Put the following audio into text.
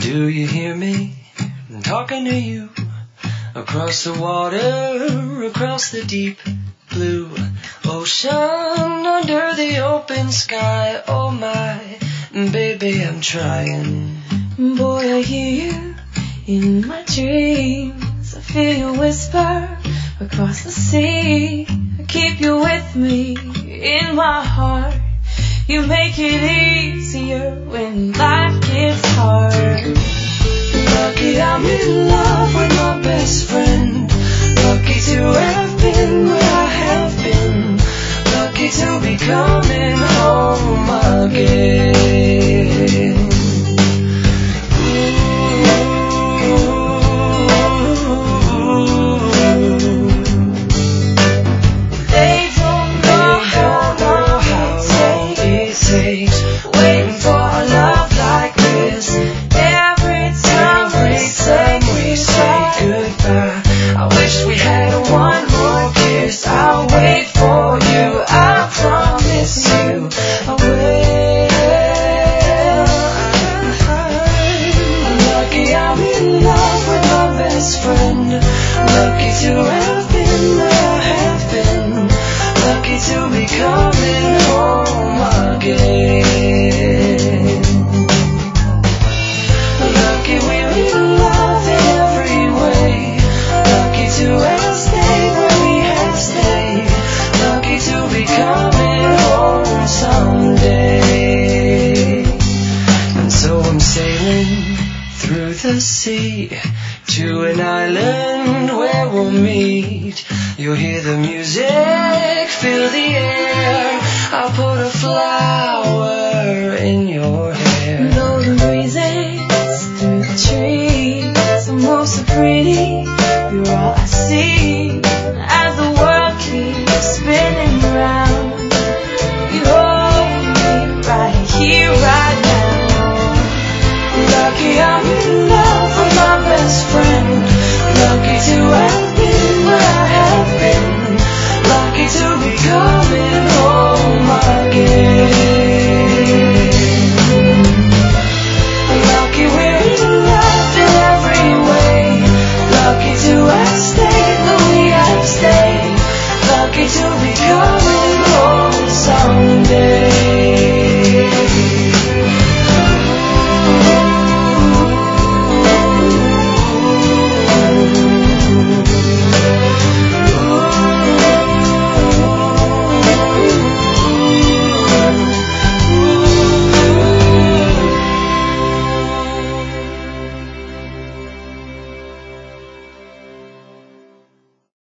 Do you hear me? I'm talking to you. Across the water, across the deep blue ocean, under the open sky. Oh my, baby, I'm trying. Boy, I hear you in my dreams. I feel you whisper across the sea. I keep you with me in my heart. You make it easier when life gets hard. Lucky I'm in love with my best friend. Lucky to have been where I have been. Lucky to be coming home again. They don't know how long it takes waiting for a love like this. Every time we say goodbye, I wish we had one more kiss. I'll wait for you, I promise you I will. Lucky I'm in love with my best friend. Lucky to have been where I have been. Lucky to be coming home again. Lucky we're in love in every way. Lucky to have stayed where we have stayed. Lucky to be coming home someday. And so I'm sailing through the sea to an island where we'll meet. You'll hear the music, feel the air. I'll put a flower in your hair. Know the breezes through the trees. And move so pretty, you're all I see. As the world keeps spinning round, you hold me right here, right now. Lucky I'm in love with my best friend. Lucky to have